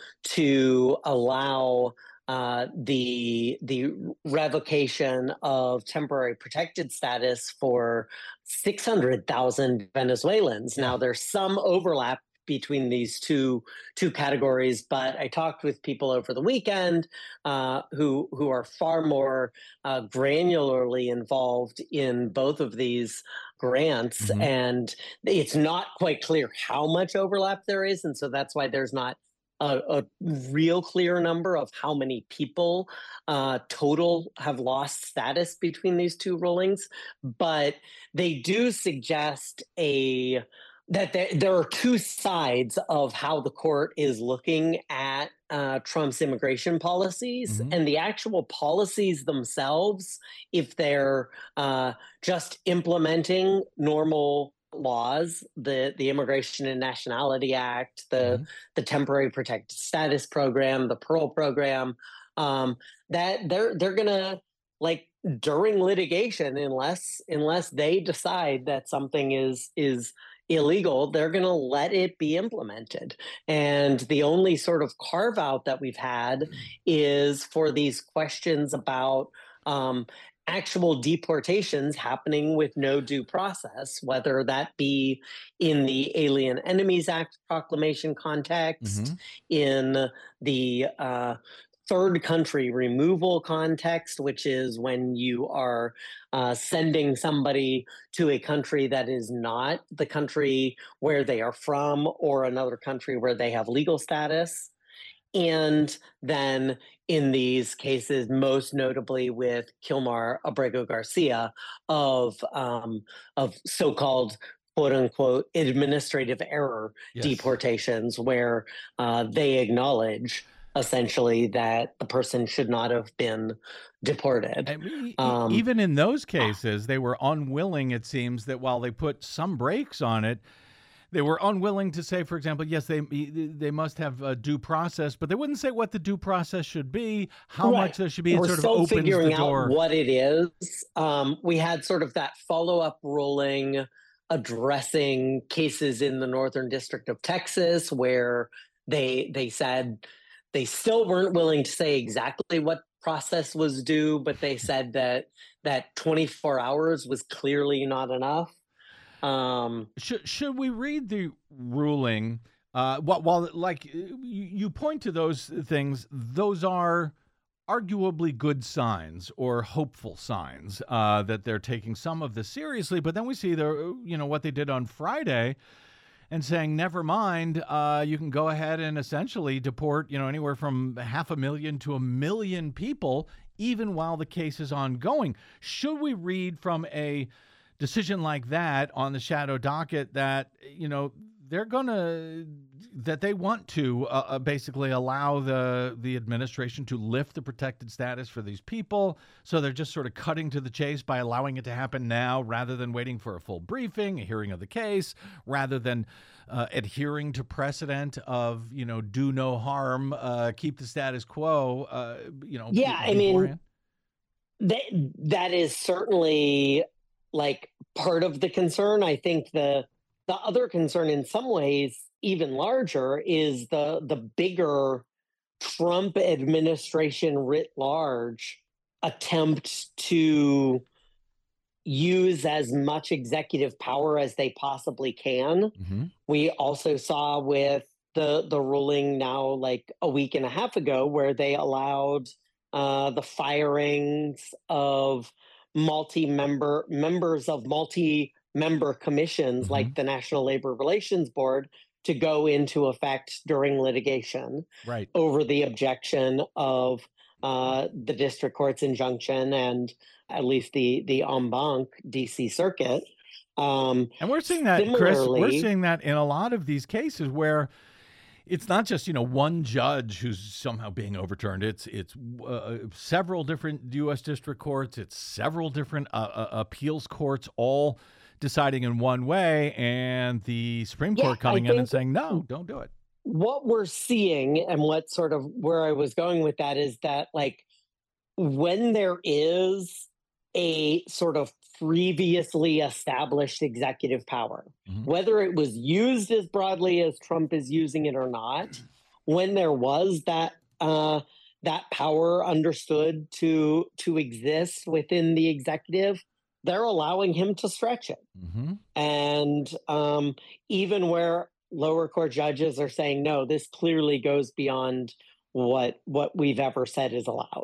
to allow uh, the the revocation of temporary protected status for six hundred thousand Venezuelans. Yeah. Now, there's some overlap between these two two categories, but I talked with people over the weekend uh, who who are far more uh, granularly involved in both of these grants, Mhm. and it's not quite clear how much overlap there is, and so that's why there's not a, a real clear number of how many people uh, total have lost status between these two rulings, but they do suggest a that there, there are two sides of how the court is looking at uh, Trump's immigration policies, Mhm. and the actual policies themselves, if they're uh, just implementing normal laws, the the Immigration and Nationality Act, the Mhm. the Temporary Protected Status Program, the Parole Program, um, that they're they're gonna, like, during litigation, unless unless they decide that something is is illegal, they're going to let it be implemented. And the only sort of carve out that we've had is for these questions about um, actual deportations happening with no due process, whether that be in the Alien Enemies Act proclamation context, Mhm. in the uh, third country removal context, which is when you are uh, sending somebody to a country that is not the country where they are from or another country where they have legal status. And then in these cases, most notably with Kilmar Abrego Garcia, of um, of so-called quote unquote administrative error Yes. deportations, where uh, they acknowledge essentially that the person should not have been deported. I mean, e- Um, even in those cases, they were unwilling, it seems, that while they put some brakes on it, they were unwilling to say, for example, yes, they they must have a due process, but they wouldn't say what the due process should be, how Right. much there should be. It We're sort of still opens figuring the door. out what it is. Um, we had sort of that follow-up ruling addressing cases in the Northern District of Texas where they they said they still weren't willing to say exactly what process was due, but they said that that twenty-four hours was clearly not enough. Um, Should should we read the ruling? Uh, while, while like you, you point to those things, those are arguably good signs or hopeful signs uh, that they're taking some of this seriously. But then we see the you know what they did on Friday, and saying, never mind, uh, you can go ahead and essentially deport you know anywhere from half a million to a million people, even while the case is ongoing. Should we read from a decision like that on the shadow docket that, you know, they're going to that they want to uh, uh, basically allow the the administration to lift the protected status for these people. So they're just sort of cutting to the chase by allowing it to happen now, rather than waiting for a full briefing, a hearing of the case, rather than uh, adhering to precedent of, you know, do no harm, uh, keep the status quo. Uh, you know, yeah, I mean, that that is certainly like part of the concern. I think the the other concern, in some ways even larger, is the the bigger Trump administration writ large attempt to use as much executive power as they possibly can. Mm-hmm. We also saw with the the ruling now, like a week and a half ago, where they allowed uh, the firings of multi-member members of multi-member commissions, mm-hmm. like the National Labor Relations Board, to go into effect during litigation, right, over the objection of uh, the district court's injunction and at least the the en banc D C Circuit. Um, and we're seeing that, Chris. We're seeing that in a lot of these cases where it's not just, you know, one judge who's somehow being overturned. It's it's uh, several different U S district courts. It's several different uh, uh, appeals courts, all deciding in one way, and the Supreme Court yeah, coming in and saying, no, don't do it. What we're seeing, and what sort of where I was going with that, is that, like, when there is a sort of previously established executive power, mm-hmm. whether it was used as broadly as Trump is using it or not, when there was that uh, that power understood to to exist within the executive, they're allowing him to stretch it. Mm-hmm. And um, even where lower court judges are saying, no, this clearly goes beyond what what we've ever said is allowed.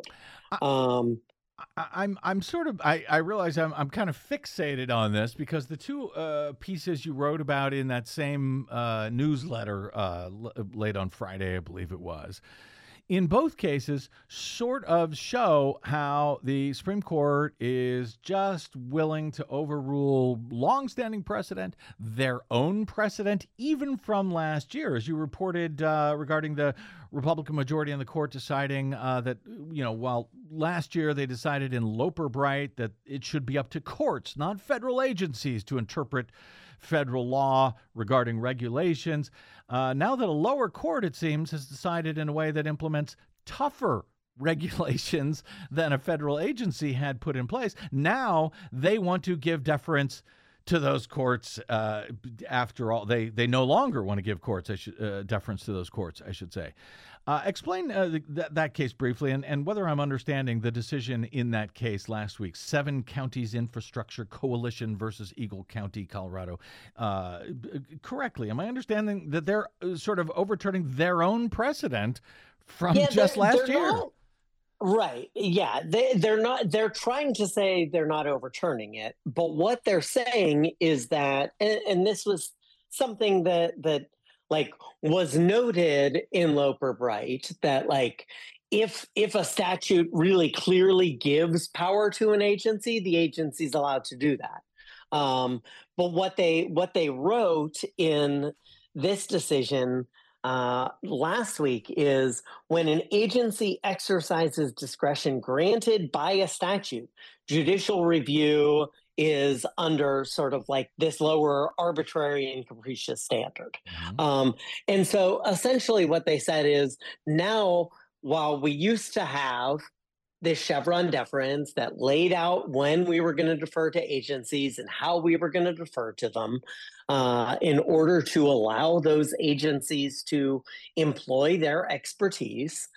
Um, I, I'm I'm sort of I, I realize I'm I'm kind of fixated on this because the two uh, pieces you wrote about in that same uh, newsletter uh, l- late on Friday, I believe it was, in both cases sort of show how the Supreme Court is just willing to overrule longstanding precedent, their own precedent, even from last year, as you reported uh, regarding the Republican majority in the court deciding uh, that, you know, while last year they decided in Loper Bright that it should be up to courts, not federal agencies, to interpret federal law regarding regulations. Uh, now that a lower court, it seems, has decided in a way that implements tougher regulations than a federal agency had put in place, now they want to give deference to those courts. Uh, after all, they they no longer want to give courts I should, uh, deference to those courts, I should say. Uh, explain uh, the, that, that case briefly, and, and whether I'm understanding the decision in that case last week, Seven Counties Infrastructure Coalition versus Eagle County, Colorado, uh, correctly. Am I understanding that they're sort of overturning their own precedent from yeah, just they're, last they're year? Not, right. Yeah. They, they're not, they're trying to say they're not overturning it, but what they're saying is that, and, and this was something that, that, like, was noted in Loper Bright, that, like, if if a statute really clearly gives power to an agency, the agency's allowed to do that. Um, but what they what they wrote in this decision uh, last week is, when an agency exercises discretion granted by a statute, judicial review is under sort of like this lower arbitrary and capricious standard. Mm-hmm. Um, and so essentially what they said is, now, while we used to have this Chevron deference that laid out when we were going to defer to agencies and how we were going to defer to them uh, in order to allow those agencies to employ their expertise,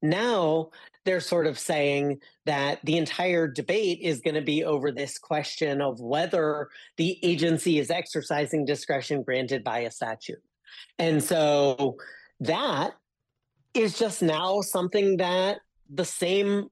now they're sort of saying that the entire debate is going to be over this question of whether the agency is exercising discretion granted by a statute. And so that is just now something that the same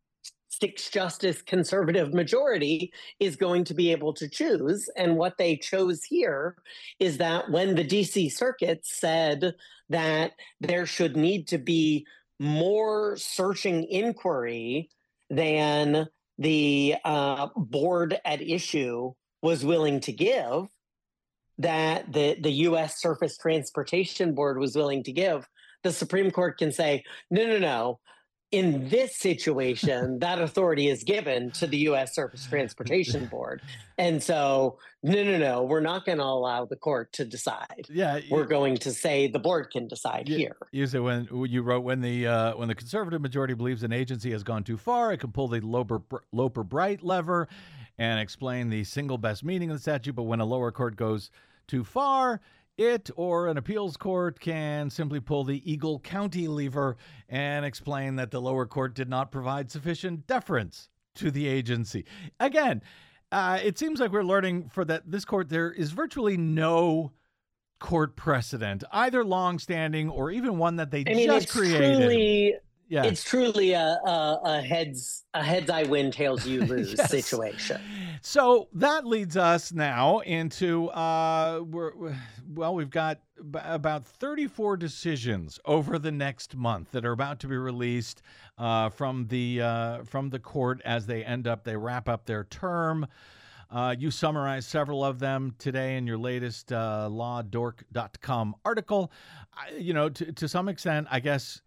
six justice conservative majority is going to be able to choose. And what they chose here is that when the D C Circuit said that there should need to be more searching inquiry than the uh, board at issue was willing to give, that the, the U S Surface Transportation Board was willing to give, the Supreme Court can say, no, no, no. In this situation, that authority is given to the U S Surface Transportation Board. And so, no, no, no, we're not going to allow the court to decide. Yeah, we're you, going to say the board can decide you, here. You said when you wrote when the uh, when the conservative majority believes an agency has gone too far, it can pull the Loper Loper Bright lever and explain the single best meaning of the statute. But when a lower court goes too far, it or an appeals court can simply pull the Eagle County lever and explain that the lower court did not provide sufficient deference to the agency. Again, uh, it seems like we're learning for that this court there is virtually no court precedent, either longstanding or even one that they I mean, just it's created. Truly, yeah. It's truly a, a, a heads a heads I win, tails you lose yes. situation. So that leads us now into, uh, we're, well, we've got b- about thirty-four decisions over the next month that are about to be released uh, from the uh, from the court as they end up, they wrap up their term. Uh, you summarized several of them today in your latest uh, law dork dot com article. I, you know, to, to some extent, I guess,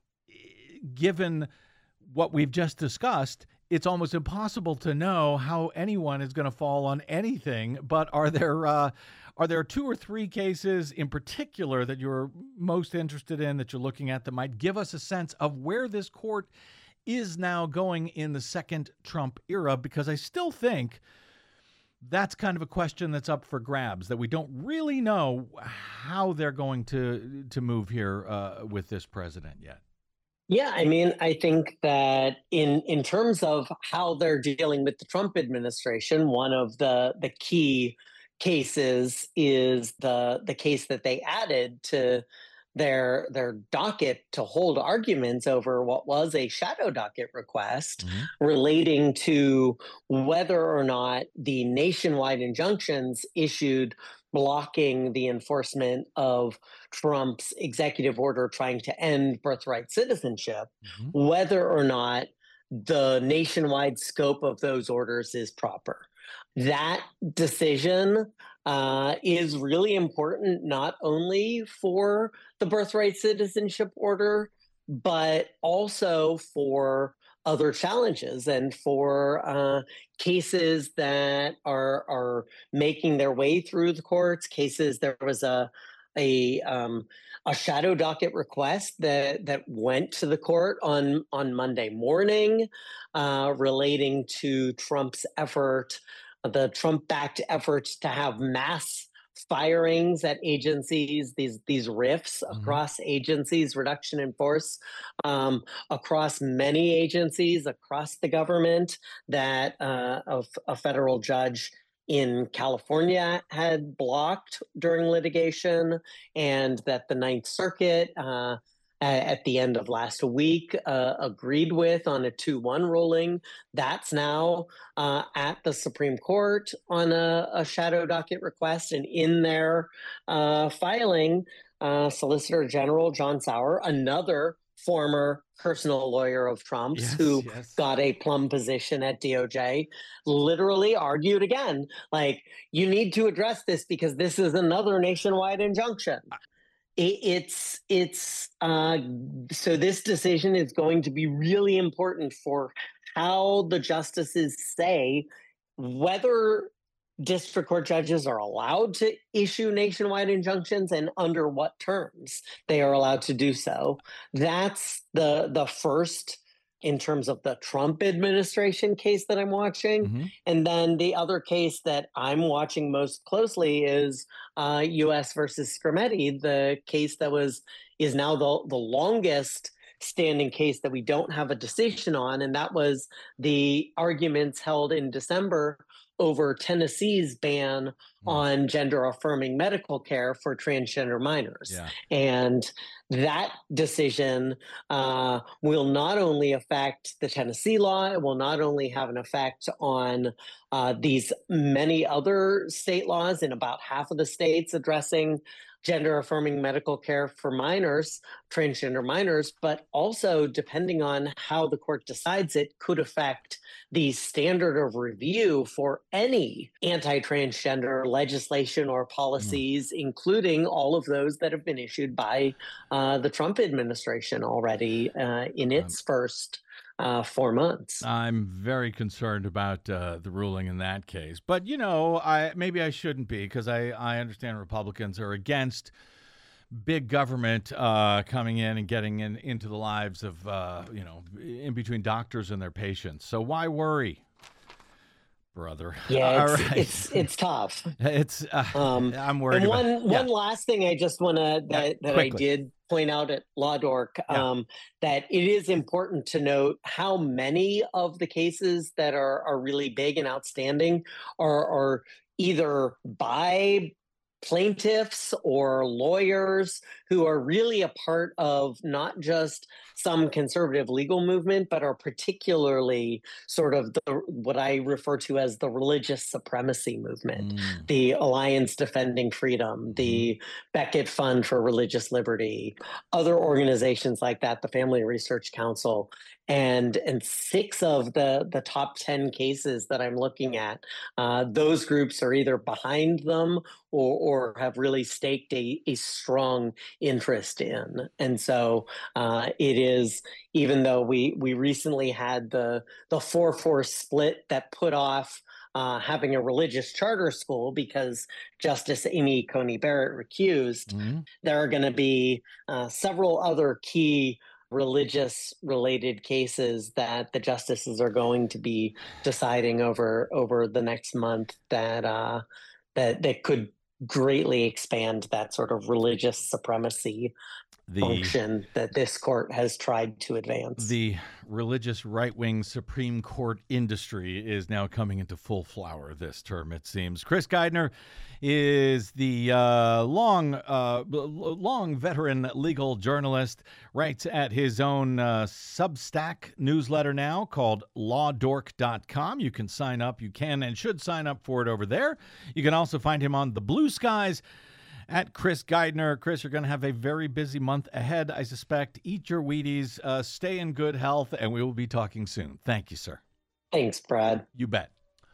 given what we've just discussed, it's almost impossible to know how anyone is going to fall on anything. But are there uh, are there two or three cases in particular that you're most interested in, that you're looking at, that might give us a sense of where this court is now going in the second Trump era? Because I still think that's kind of a question that's up for grabs, that we don't really know how they're going to to move here uh, with this president yet. Yeah, I mean, I think that in in terms of how they're dealing with the Trump administration, one of the the key cases is the the case that they added to their their docket to hold arguments over what was a shadow docket request mm-hmm. relating to whether or not the nationwide injunctions issued blocking the enforcement of Trump's executive order trying to end birthright citizenship, mm-hmm. whether or not the nationwide scope of those orders is proper. That decision uh, is really important, not only for the birthright citizenship order, but also for other challenges and for uh, cases that are are making their way through the courts. Cases there was a a um, a shadow docket request that that went to the court on on Monday morning, uh, relating to Trump's effort, the Trump-backed efforts to have mass firings at agencies, these these rifts mm-hmm. across agencies, reduction in force um, across many agencies, across the government, that uh, a, a federal judge in California had blocked during litigation, and that the Ninth Circuit uh, at the end of last week uh, agreed with on a two one ruling. That's now uh, at the Supreme Court on a, a shadow docket request. And in their uh, filing, uh, Solicitor General John Sauer, another former personal lawyer of Trump's, yes, who yes. got a plum position at D O J, literally argued again, like, you need to address this because this is another nationwide injunction. It's it's uh, so this decision is going to be really important for how the justices say whether district court judges are allowed to issue nationwide injunctions and under what terms they are allowed to do so. That's the the first in terms of the Trump administration case that I'm watching. Mm-hmm. And then the other case that I'm watching most closely is uh, U S versus Scrimetti, the case that was is now the, the longest standing case that we don't have a decision on. And that was the arguments held in December over Tennessee's ban mm-hmm. on gender-affirming medical care for transgender minors. Yeah. And that decision uh, will not only affect the Tennessee law, it will not only have an effect on uh, these many other state laws in about half of the states addressing gender affirming medical care for minors, transgender minors, but also, depending on how the court decides it, could affect the standard of review for any anti-transgender legislation or policies, mm. including all of those that have been issued by uh, the Trump administration already uh, in its um, first Uh, four months. I'm very concerned about uh, the ruling in that case. But, you know, I maybe I shouldn't be, because I, I understand Republicans are against big government uh, coming in and getting in, into the lives of, uh, you know, in between doctors and their patients. So why worry, brother? Yeah, it's, right. it's, it's tough. It's uh, um, I'm worried and about one, yeah. one last thing I just want to, that, yeah, that I did point out at Law Dork, yeah. um, that it is important to note how many of the cases that are, are really big and outstanding are, are either by plaintiffs or lawyers who are really a part of not just some conservative legal movement, but are particularly sort of the, what I refer to as the religious supremacy movement, mm. the Alliance Defending Freedom, the Beckett Fund for Religious Liberty, other organizations like that, the Family Research Council. And and six of the, the top ten cases that I'm looking at, uh, those groups are either behind them or, or have really staked a, a strong interest in. And so uh, it is, even though we we recently had the the four four split that put off uh, having a religious charter school because Justice Amy Coney Barrett recused, mm-hmm. there are going to be uh, several other key religious related cases that the justices are going to be deciding over over the next month that uh, that that could greatly expand that sort of religious supremacy the, function that this court has tried to advance. The religious right-wing Supreme Court industry is now coming into full flower this term, it seems. Chris Geidner is the uh, long, uh, long veteran legal journalist, writes at his own uh, Substack newsletter now called law dork dot com. You can sign up. You can and should sign up for it over there. You can also find him on the Blue Skies at Chris Geidner. Chris, you're going to have a very busy month ahead, I suspect. Eat your Wheaties, uh, stay in good health, and we will be talking soon. Thank you, sir. Thanks, Brad. You bet.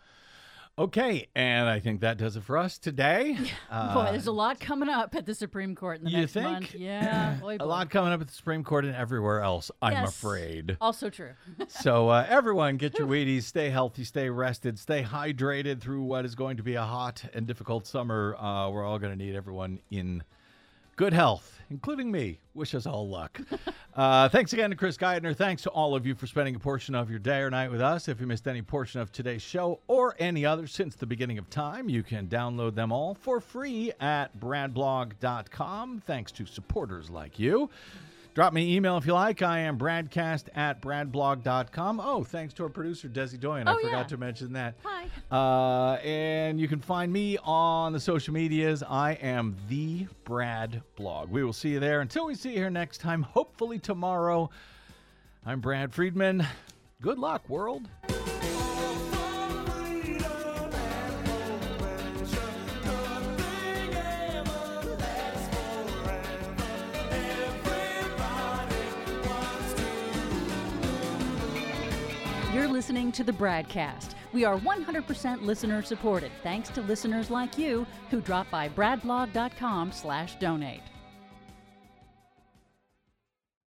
Okay, and I think that does it for us today. Uh, boy, there's a lot coming up at the Supreme Court in the you next think? month. Yeah, boy, boy. A lot coming up at the Supreme Court and everywhere else, I'm yes, afraid. Also true. So uh, everyone, get your Wheaties, stay healthy, stay rested, stay hydrated through what is going to be a hot and difficult summer. Uh, we're all going to need everyone in good health, including me. Wish us all luck. uh, thanks again to Chris Geidner. Thanks to all of you for spending a portion of your day or night with us. If you missed any portion of today's show or any other since the beginning of time, you can download them all for free at brad blog dot com. Thanks to supporters like you. Drop me an email if you like. I am bradcast at brad blog dot com. Oh, thanks to our producer, Desi Doyen. Oh, I forgot yeah. to mention that. Hi. Uh, and you can find me on the social medias. I am the Brad Blog. We will see you there. Until we see you here next time, hopefully tomorrow, I'm Brad Friedman. Good luck, world. You're listening to the Bradcast. We are one hundred percent listener supported, thanks to listeners like you who drop by brad blog dot com slash donate.